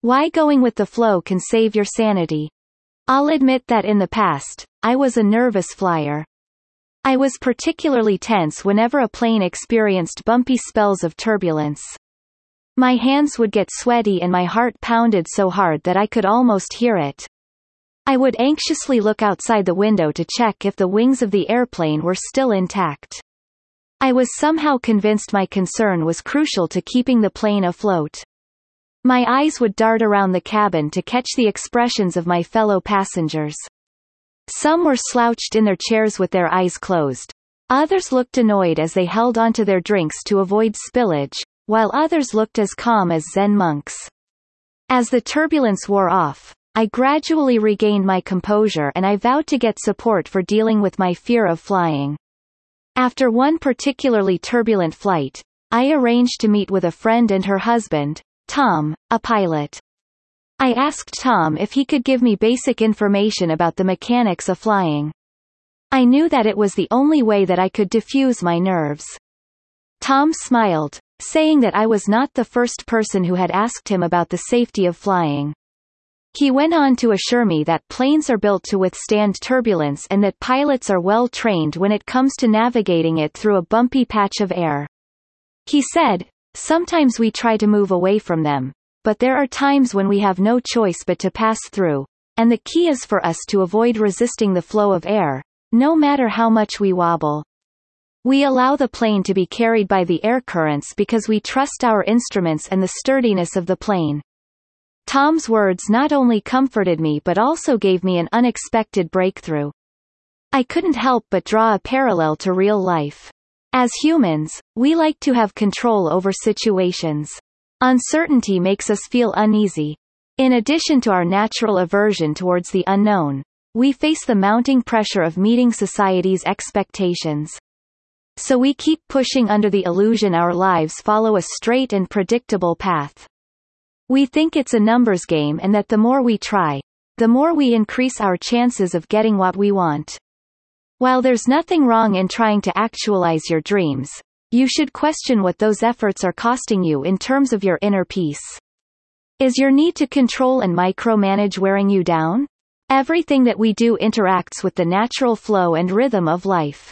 Why going with the flow can save your sanity. I'll admit that in the past, I was a nervous flyer. I was particularly tense whenever a plane experienced bumpy spells of turbulence. My hands would get sweaty and my heart pounded so hard that I could almost hear it. I would anxiously look outside the window to check if the wings of the airplane were still intact. I was somehow convinced my concern was crucial to keeping the plane afloat. My eyes would dart around the cabin to catch the expressions of my fellow passengers. Some were slouched in their chairs with their eyes closed. Others looked annoyed as they held onto their drinks to avoid spillage, while others looked as calm as Zen monks. As the turbulence wore off, I gradually regained my composure and I vowed to get support for dealing with my fear of flying. After one particularly turbulent flight, I arranged to meet with a friend and her husband, Tom, a pilot. I asked Tom if he could give me basic information about the mechanics of flying. I knew that it was the only way that I could diffuse my nerves. Tom smiled, saying that I was not the first person who had asked him about the safety of flying. He went on to assure me that planes are built to withstand turbulence and that pilots are well trained when it comes to navigating it through a bumpy patch of air. He said, "Sometimes we try to move away from them, but there are times when we have no choice but to pass through, and the key is for us to avoid resisting the flow of air, no matter how much we wobble. We allow the plane to be carried by the air currents because we trust our instruments and the sturdiness of the plane." Tom's words not only comforted me but also gave me an unexpected breakthrough. I couldn't help but draw a parallel to real life. As humans, we like to have control over situations. Uncertainty makes us feel uneasy. In addition to our natural aversion towards the unknown, we face the mounting pressure of meeting society's expectations. So we keep pushing under the illusion our lives follow a straight and predictable path. We think it's a numbers game and that the more we try, the more we increase our chances of getting what we want. While there's nothing wrong in trying to actualize your dreams, you should question what those efforts are costing you in terms of your inner peace. Is your need to control and micromanage wearing you down? Everything that we do interacts with the natural flow and rhythm of life.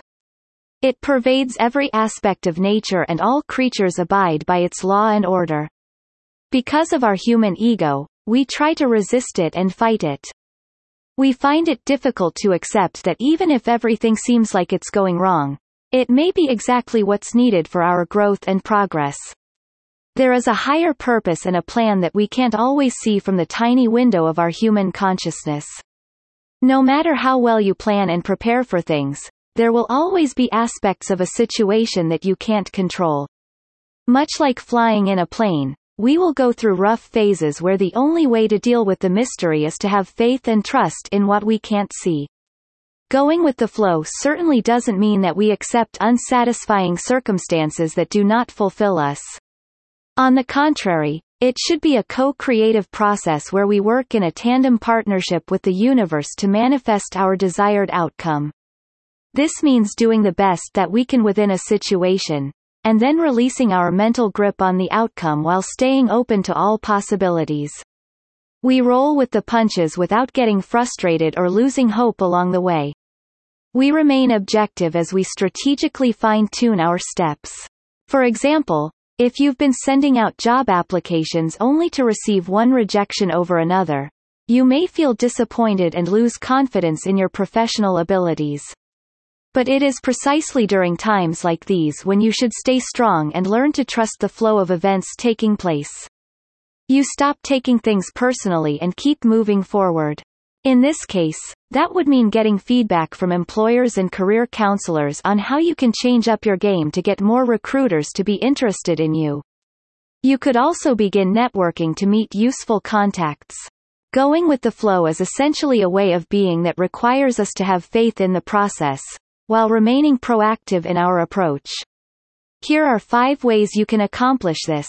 It pervades every aspect of nature and all creatures abide by its law and order. Because of our human ego, we try to resist it and fight it. We find it difficult to accept that even if everything seems like it's going wrong, it may be exactly what's needed for our growth and progress. There is a higher purpose and a plan that we can't always see from the tiny window of our human consciousness. No matter how well you plan and prepare for things, there will always be aspects of a situation that you can't control. Much like flying in a plane, we will go through rough phases where the only way to deal with the mystery is to have faith and trust in what we can't see. Going with the flow certainly doesn't mean that we accept unsatisfying circumstances that do not fulfill us. On the contrary, it should be a co-creative process where we work in a tandem partnership with the universe to manifest our desired outcome. This means doing the best that we can within a situation, and then releasing our mental grip on the outcome while staying open to all possibilities. We roll with the punches without getting frustrated or losing hope along the way. We remain objective as we strategically fine-tune our steps. For example, if you've been sending out job applications only to receive one rejection over another, you may feel disappointed and lose confidence in your professional abilities. But it is precisely during times like these when you should stay strong and learn to trust the flow of events taking place. You stop taking things personally and keep moving forward. In this case, that would mean getting feedback from employers and career counselors on how you can change up your game to get more recruiters to be interested in you. You could also begin networking to meet useful contacts. Going with the flow is essentially a way of being that requires us to have faith in the process, while remaining proactive in our approach. Here are 5 ways you can accomplish this.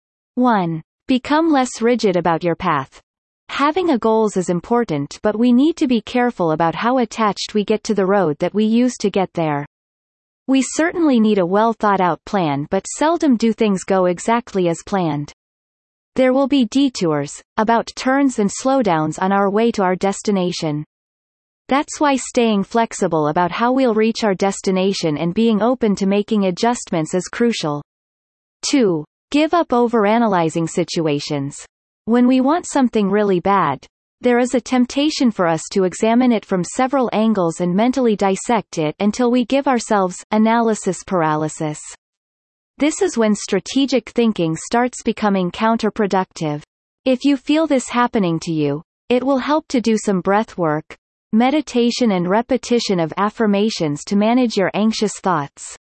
1. Become less rigid about your path. Having a goals is important, but we need to be careful about how attached we get to the road that we use to get there. We certainly need a well-thought-out plan, but seldom do things go exactly as planned. There will be detours, about turns and slowdowns on our way to our destination. That's why staying flexible about how we'll reach our destination and being open to making adjustments is crucial. 2. Give up overanalyzing situations. When we want something really bad, there is a temptation for us to examine it from several angles and mentally dissect it until we give ourselves analysis paralysis. This is when strategic thinking starts becoming counterproductive. If you feel this happening to you, it will help to do some breath work, meditation and repetition of affirmations to manage your anxious thoughts.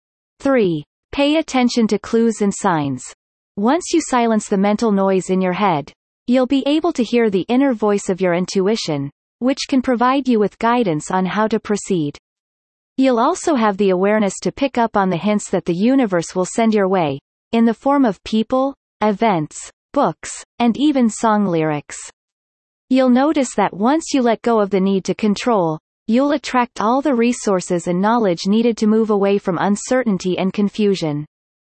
3. Pay attention to clues and signs. Once you silence the mental noise in your head, you'll be able to hear the inner voice of your intuition, which can provide you with guidance on how to proceed. You'll also have the awareness to pick up on the hints that the universe will send your way, in the form of people, events, books, and even song lyrics. You'll notice that once you let go of the need to control, you'll attract all the resources and knowledge needed to move away from uncertainty and confusion.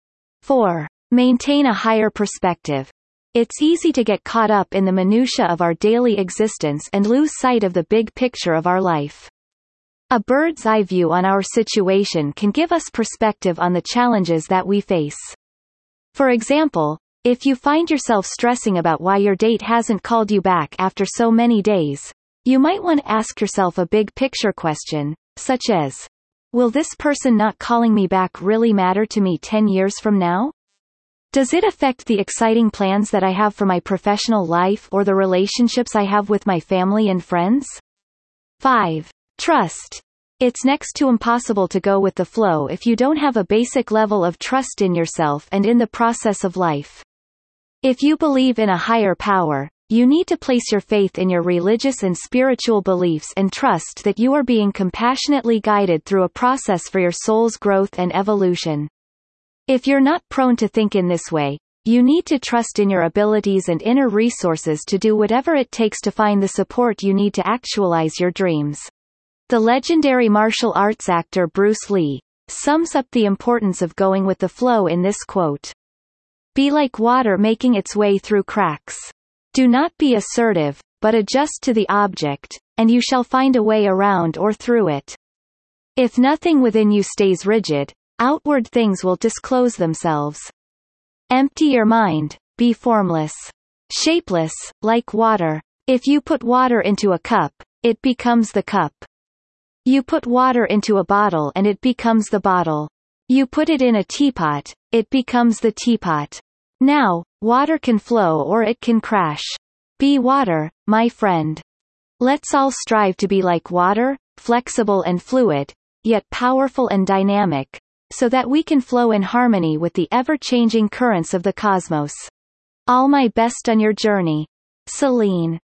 4. Maintain a higher perspective. It's easy to get caught up in the minutiae of our daily existence and lose sight of the big picture of our life. A bird's-eye view on our situation can give us perspective on the challenges that we face. For example, if you find yourself stressing about why your date hasn't called you back after so many days, you might want to ask yourself a big-picture question, such as, will this person not calling me back really matter to me 10 years from now? Does it affect the exciting plans that I have for my professional life or the relationships I have with my family and friends? 5. Trust. It's next to impossible to go with the flow if you don't have a basic level of trust in yourself and in the process of life. If you believe in a higher power, you need to place your faith in your religious and spiritual beliefs and trust that you are being compassionately guided through a process for your soul's growth and evolution. If you're not prone to think in this way, you need to trust in your abilities and inner resources to do whatever it takes to find the support you need to actualize your dreams. The legendary martial arts actor Bruce Lee sums up the importance of going with the flow in this quote. Be like water making its way through cracks. Do not be assertive, but adjust to the object, and you shall find a way around or through it. If nothing within you stays rigid, outward things will disclose themselves. Empty your mind, be formless. Shapeless, like water. If you put water into a cup, it becomes the cup. You put water into a bottle and it becomes the bottle. You put it in a teapot, it becomes the teapot. Now, water can flow or it can crash. Be water, my friend. Let's all strive to be like water, flexible and fluid, yet powerful and dynamic, so that we can flow in harmony with the ever-changing currents of the cosmos. All my best on your journey. Celine.